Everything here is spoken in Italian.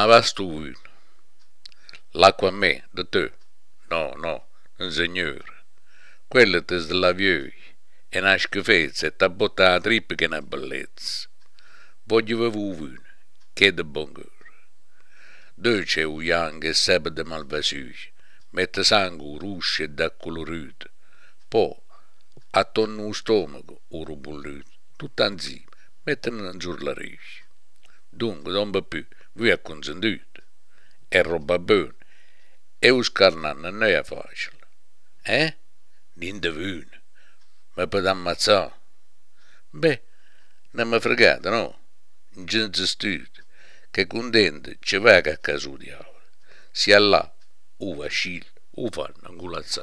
ma va stu vin? L'acqua a me, da te? No, no, un signore. Quella è della vioi, è una schifezza e t'ha botta la trippa che è una bellezza. Voglio vivere che è di buon cuore. Dolce è un young e sebe di malvasuglia, mette sangue ruscio e da colorito. Poi, attorno allo stomaco, oro bollito, tutto insieme, mettono in giù la riscia. Dunque, non va più, vi è consentito. È roba buona. E lo scarnano non è facile. Niente buono. Ma per ammazzare? Beh, non mi fregate, no? In genere studio, che contento ci va che a casa diavolo. Sia là, o vascilla, o fanno angolazzare.